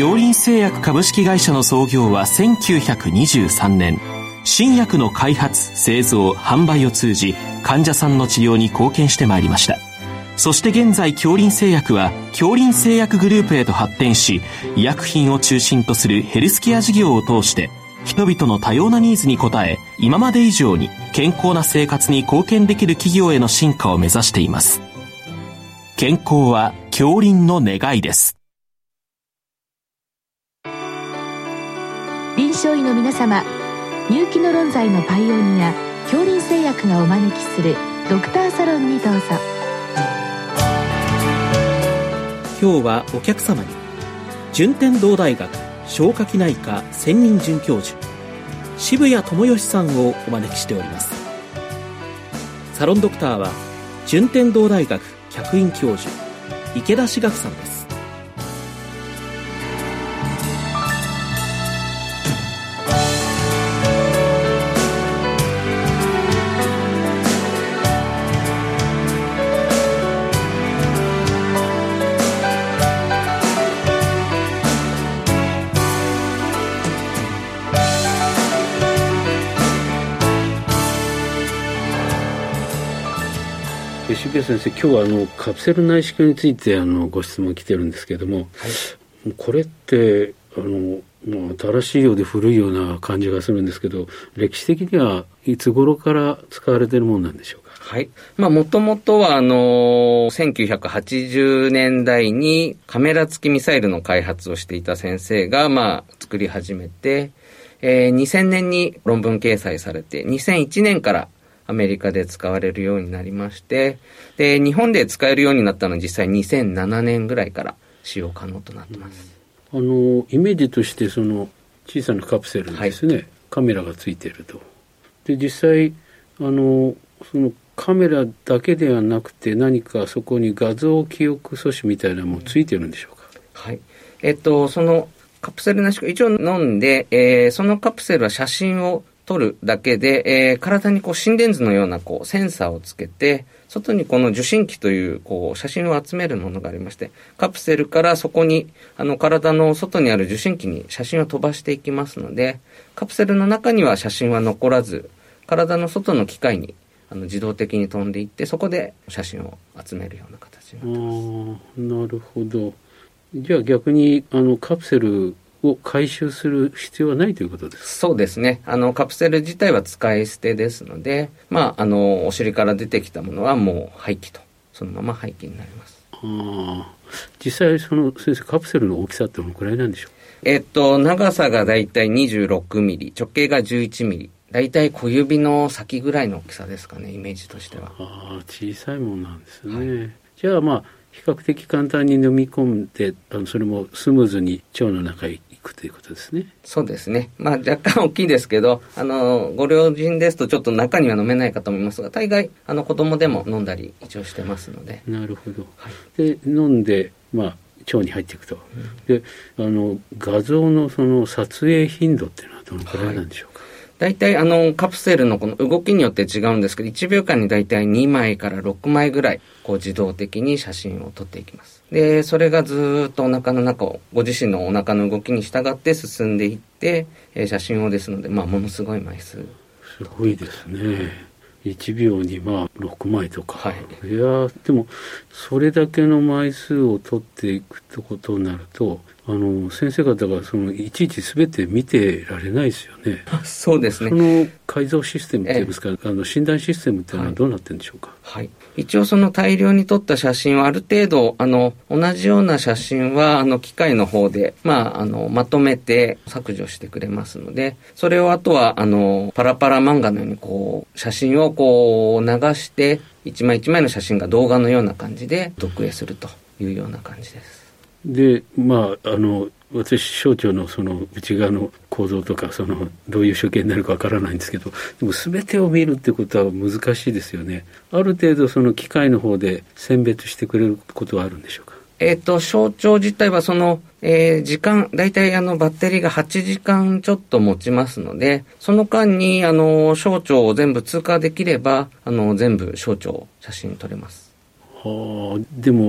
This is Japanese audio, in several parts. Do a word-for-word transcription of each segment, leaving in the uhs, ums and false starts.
京林製薬株式会社の創業はせんきゅうひゃくにじゅうさんねん。新薬の開発、製造、販売を通じ患者さんの治療に貢献してまいりました。そして現在京林製薬は京林製薬グループへと発展し、医薬品を中心とするヘルスケア事業を通して人々の多様なニーズに応え、今まで以上に健康な生活に貢献できる企業への進化を目指しています。健康は京林の願いです。 臨床医の皆様、入気の論剤のパイオニア京林製薬がお招きするドクターサロンにどうぞ。 今日はお客様に順天堂大学消化器内科専任准教授渋谷智義さんをお招きしております。サロンドクターは順天堂大学客員教授池田志学さんです。 渋谷先生、今日はあのカプセル内視鏡についてあのご質問来てるんですけども、はい、これってあの、まあ、新しいようで古いような感じがするんですけど、歴史的にはいつ頃から使われているものなんでしょうか。 はい。まあ、もともとは、あの、せんきゅうひゃくはちじゅうねんだいにカメラ付きミサイルの開発をしていた先生が、まあ、作り始めて、えー、にせんねんに論文掲載されて、にせんいちねんからアメリカで使われるようになりまして、で、日本で使えるようになったのは実際にせんななねんぐらいから使用可能となってます。 うん、あの、イメージとしてその小さなカプセルですね、はい、カメラがついていると。で、実際、あの、そのカメラだけではなくて何かそこに画像記憶素子みたいなのもついてるんでしょうか。 はい。えっと、そのカプセルなし一応飲んで、えー、そのカプセルは写真を撮るだけで、えー、体にこう心電図のようなこうセンサーをつけて、外にこの受信機というこう写真を集めるものがありまして、カプセルからそこにあの体の外にある受信機に写真を飛ばしていきますので、カプセルの中には写真は残らず、体の外の機械にあの自動的に飛んでいって、そこで写真を集めるような形になってます。 ああ、なるほど。じゃあ逆にあのカプセルを回収する必要はないということですか。 そうですね。あのカプセル自体は使い捨てですので、まああのお尻から出てきたものはもう廃棄と、そのまま廃棄になります。 ああ、実際その先生カプセルの大きさってどのくらいなんでしょう。 えっと長さがだいたいにじゅうろくミリ、直径がじゅういちミリ。だいたい小指の先ぐらいの大きさですかね、イメージとしては。 ああ、小さいものなんですね。はい、じゃあまあ比較的簡単に飲み込んで、あのそれもスムーズに腸の中へ行くということですね。 そうですね。まあ若干大きいですけど、あのご両親ですとちょっと中には飲めない方もいますが、大概あの子供でも飲んだり一応してますので。 なるほど。はい、で飲んでまあ腸に入っていくと。うん、であの画像のその撮影頻度っていうのはどのくらいなんでしょうか。はい、 大体あのカプセルのこの動きによって違うんですけど、いちびょうかんに大体にまいからろくまいぐらいこう自動的に写真を撮っていきます。でそれがずっとお腹の中をご自身のお腹の動きに従って進んでいって、えー、写真をですので、まあ、ものすごい枚数。 すごいですね。いちびょうにまあろくまいとか、 はい、 いやでもそれだけの枚数を取っていくってことになると、あの先生方がそのいちいち全て見てられないですよね。 そうですね。 その改造システムっていうんですか、あの診断システムっていうのはどうなってるんでしょうか。 はい、はい、一応その大量に撮った写真はある程度あの同じような写真はあの機械の方で、まあ、あのまとめて削除してくれますので、それをあとはあのパラパラ漫画のようにこう写真をこう流して一枚一枚の写真が動画のような感じで読影するというような感じです。 でまああの私小腸のその内側の構造とかそのどういう所見になるかわからないんですけど、でも全てを見るってことは難しいですよね。ある程度その機械の方で選別してくれることはあるんでしょうか。 えっと小腸自体はその、えー、時間だいたいあのバッテリーがはちじかんちょっと持ちますので、その間にあの小腸を全部通過できればあの全部小腸写真撮れます。 はあ、でも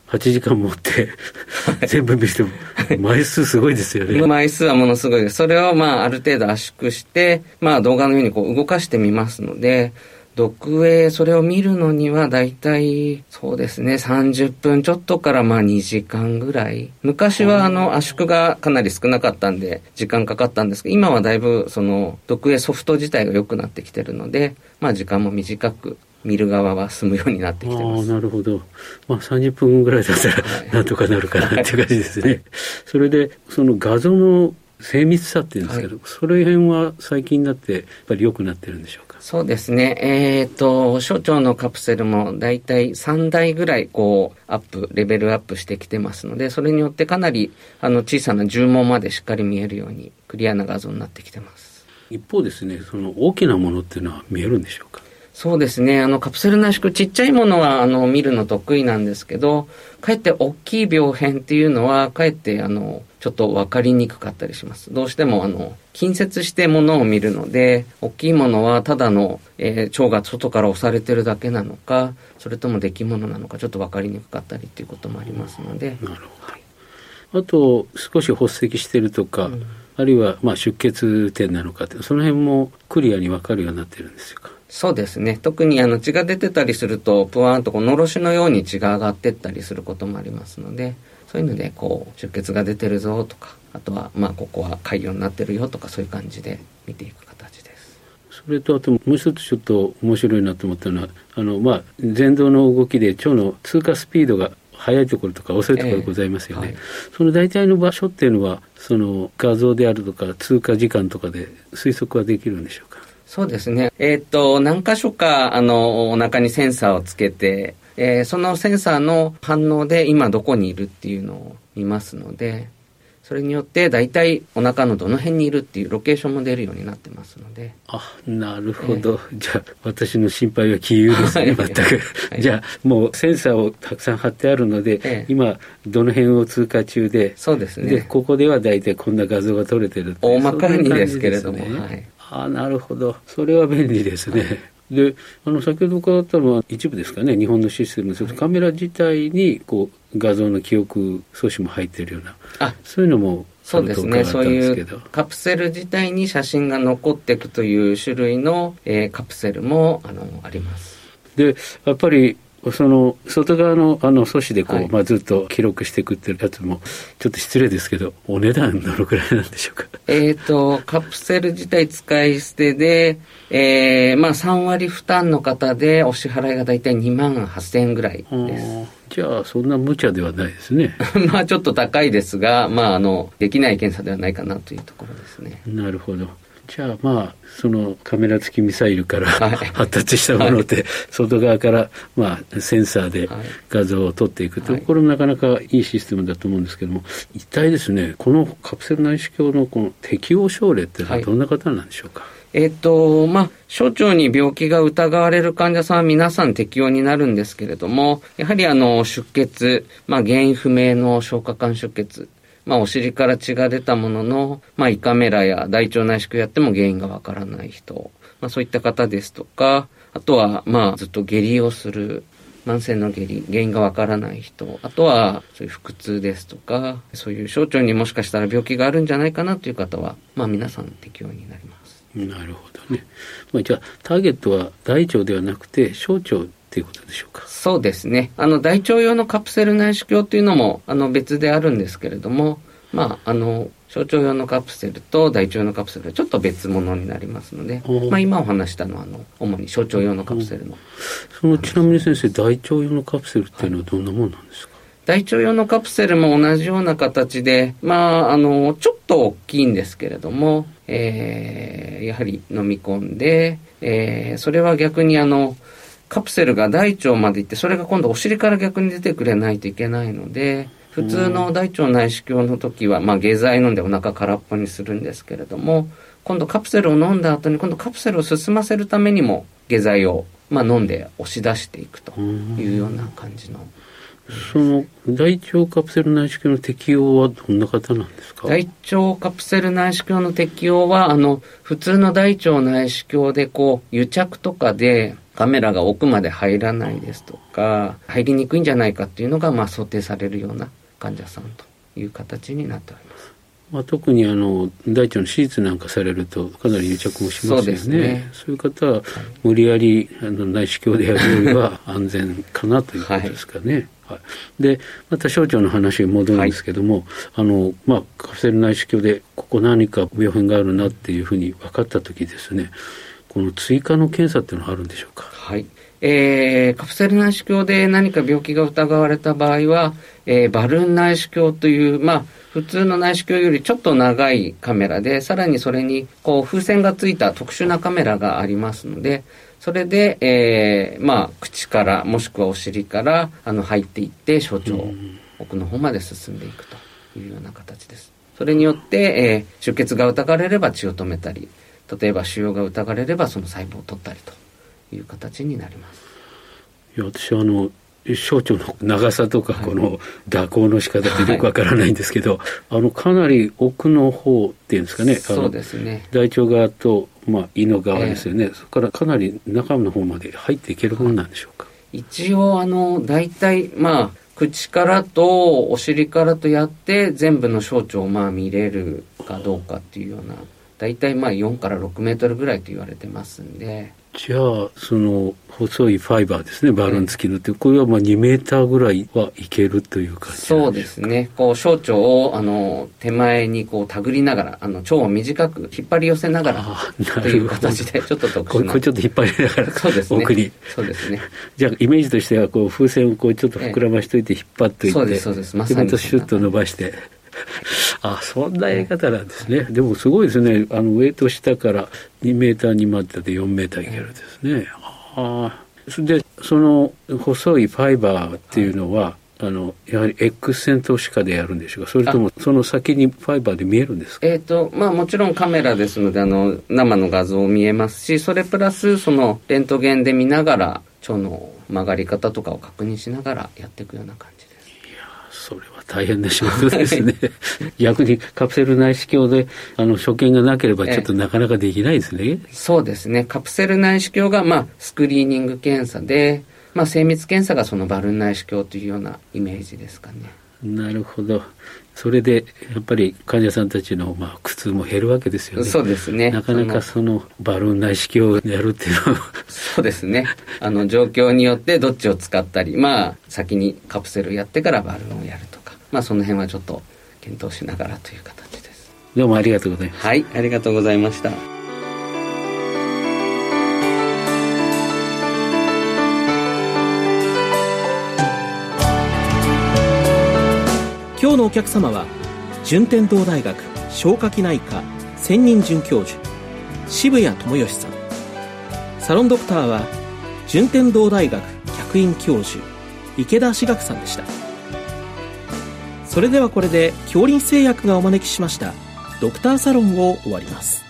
はちじかん持って全部見ても枚数すごいですよね。 枚数はものすごいです。それをまあある程度圧縮して、まあ動画のようにこう動かしてみますので、読影、それを見るのにはだいたいそうですね、さんじゅっぷんちょっとからまあにじかんぐらい。昔はあの圧縮がかなり少なかったんで時間かかったんですけど、今はだいぶその読影ソフト自体が良くなってきてるので、まあ時間も短く見る側は済むようになってきてます。 ああ、なるほど。まあさんじゅっぷんぐらいだったらなんとかなるかなっていう感じですね。それでその画像の精密さっていうんですけど、はい、その辺は最近になってやっぱり良くなってるんでしょうか。 そうですね。えっと、小腸のカプセルもだいたいさんだいぐらいこうアップ、レベルアップしてきてますので、それによってかなりあの小さな重毛までしっかり見えるようにクリアな画像になってきてます。 一方ですね、その大きなものっていうのは見えるんでしょうか。 そうですね。あのカプセル内縮ちっちゃいものはあの見るの得意なんですけど、かえって大きい病変っていうのはかえってあのちょっと分かりにくかったりします。どうしてもあの近接してものを見るので、大きいものはただの、えー、腸が外から押されてるだけなのか、それとも出来物なのかちょっと分かりにくかったりっていうこともありますので。 なるほど。はい、あと少し発赤してるとか、うん、あるいはまあ出血点なのかって、その辺もクリアに分かるようになってるんですよか。 そうですね。特にあの血が出てたりするとプワーンとこうのろしのように血が上がってったりすることもありますので、そういうのでこう出血が出てるぞとか、あとはまあここは潰瘍になってるよとか、そういう感じで見ていく形です。 それとあともう一つちょっと面白いなと思ったのは、あのまあ前動の動きで腸の通過スピードが速いところとか遅いところございますよね、えーはい、その大体の場所っていうのはその画像であるとか通過時間とかで推測はできるんでしょうか。 そうですね。えっと、何箇所か、あの、お腹にセンサーをつけて、えー、そのセンサーの反応で今どこにいるっていうのを見ますので、それによって大体お腹のどの辺にいるっていうロケーションも出るようになってますので。 あ、なるほど。えー、じゃあ、私の心配は杞憂ですね、全く。はい、じゃあ、もうセンサーをたくさん貼ってあるので、えー、今、どの辺を通過中で、 そうですね。 で、ここでは大体こんな画像が撮れてるって。 大まかにですけれども。はい。 あ、なるほど。それは便利ですね。はい、で、あの、先ほど伺ったのは一部ですかね、日本のシステムですけど、はい、カメラ自体に、こう、画像の記憶素子も入っているような、あ、そういうのも、 そうですね。そういうカプセル自体に写真が残っていくという種類の、えー、カプセルも、あの、あります。 で、やっぱり、その外側のあの素子でこう、はい、まあ、ずっと記録していくっていうやつもちょっと失礼ですけど、お値段どのくらいなんでしょうか。 えっとカプセル自体使い捨てで、えー、まあさんわり負担の方でお支払いがだいたいにまんはっせんえんぐらいです。 じゃあそんな無茶ではないですね。 まあちょっと高いですが、まああのできない検査ではないかなというところですね。 なるほど。じゃあまあそのカメラ付きミサイルから、はい、発達したものって、はい、外側からまあセンサーで画像を撮っていくと、はい、これもなかなかいいシステムだと思うんですけども、一体ですね、このカプセル内視鏡のこの適応症例っていうのはどんな方なんでしょうか。はい、 えっとまあ小腸に病気が疑われる患者さんは皆さん適用になるんですけれども、やはりあの出血、まあ、原因不明の消化管出血、まあ、お尻から血が出たものの、まあ、胃カメラや大腸内視鏡やっても原因がわからない人、まあ、そういった方ですとか、あとは、まあ、ずっと下痢をする、慢性の下痢、原因がわからない人、あとは、そういう腹痛ですとか、そういう小腸にもしかしたら病気があるんじゃないかなという方は、まあ、皆さん適用になります。 なるほどね。まあ、じゃあ、ターゲットは大腸ではなくて、小腸っていうことでしょうか。 そうですね。あの大腸用のカプセル内視鏡というのもあの別であるんですけれども、まああの小腸用のカプセルと大腸用のカプセルはちょっと別物になりますので、まあ今お話したのはあの主に小腸用のカプセルの。 そのちなみに先生、大腸用のカプセルっていうのはどんなものなんですか。 はい、大腸用のカプセルも同じような形で、まああのちょっと大きいんですけれども、えー、やはり飲み込んで、えー、それは逆にあのカプセルが大腸まで行って、それが今度お尻から逆に出てくれないといけないので、普通の大腸内視鏡の時は、まあ下剤飲んでお腹空っぽにするんですけれども、今度カプセルを飲んだ後に今度カプセルを進ませるためにも下剤を、まあ、飲んで押し出していくというような感じの。 その大腸カプセル内視鏡の適用はどんな方なんですか？ 大腸カプセル内視鏡の適用は、あの、普通の大腸内視鏡でこう、癒着とかでカメラが奥まで入らないですとか、入りにくいんじゃないかっていうのが、まあ、想定されるような患者さんという形になっております。 まあ、特にあの大腸の手術なんかされるとかなり癒着もしますよね。そうですね。そういう方は無理やりあの内視鏡でやるよりは安全かなということですかね。はいはい、でまた小腸の話に戻るんですけども、はい、あのまあ、カプセル内視鏡でここ何か病変があるなっていうふうに分かったときですね、この追加の検査っていうのはあるんでしょうか？ はい。えー、カプセル内視鏡で何か病気が疑われた場合は、えー、バルーン内視鏡という、まあ、普通の内視鏡よりちょっと長いカメラで、さらにそれにこう風船がついた特殊なカメラがありますので、それで、えー、まあ、口からもしくはお尻からあの入っていって小腸奥の方まで進んでいくというような形です。それによって、えー、出血が疑われれば血を止めたり、例えば腫瘍が疑われればその細胞を取ったりという形になります。 いや、私はあの小腸の長さとかこの蛇行の仕方ってよくわからないんですけど、はい、あのかなり奥の方っていうんですかね、 そうですね、 大腸側と、まあ、胃の側ですよね、えー、そこからかなり中の方まで入っていけるものなんでしょうか？ 一応あの大体まあ口からとお尻からとやって全部の小腸をまあ見れるかどうかっていうような、大体まあよんからろくメートルぐらいと言われてますんで。 じゃあその細いファイバーですね、バルーン付きのって、これはまあにメーターぐらいはいけるという感じなんでしょうか？ そうですね。こう小腸をあの手前にこう手繰りながら、あの腸を短く引っ張り寄せながらという形でちょっと特殊な。 これちょっと引っ張りながらそうですね、 奥に。 そうですね。 じゃあイメージとしてはこう風船をこうちょっと膨らましといて引っ張っといて、 そうですそうです。まさにまたシュッと伸ばして。あ、そんなやり方なんですね。でもすごいですね。あのウェイト下からにメーターにまででよんメーターいけるんですね。ああ。でその細いファイバーっていうのは、はい、あのやはり X 線透視下でやるんでしょうか？それともその先にファイバーで見えるんですか？ えっとまあもちろんカメラですのであの生の画像見えますし、それプラスそのレントゲンで見ながら腸の曲がり方とかを確認しながらやっていくような感じです。 いや、それは大変な仕事ですね。逆にカプセル内視鏡であの所見がなければちょっとなかなかできないですね。 そうですね。カプセル内視鏡がまあスクリーニング検査で、まあ、精密検査がそのバルーン内視鏡というようなイメージですかね。 なるほど。それでやっぱり患者さんたちのまあ苦痛も減るわけですよね。 そうですね。 なかなかそのバルーン内視鏡をやるっていうのはそうですね。あの状況によってどっちを使ったり、まあ先にカプセルやってからバルーンをやるとか、まあその辺はちょっと検討しながらという形です。 どうもありがとうございます。 はい、ありがとうございました。 今日のお客様は順天堂大学消化器内科専任准教授渋谷智義さん。サロンドクターは順天堂大学客員教授池田志学さんでした。それではこれで京林製薬がお招きしましたドクターサロンを終わります。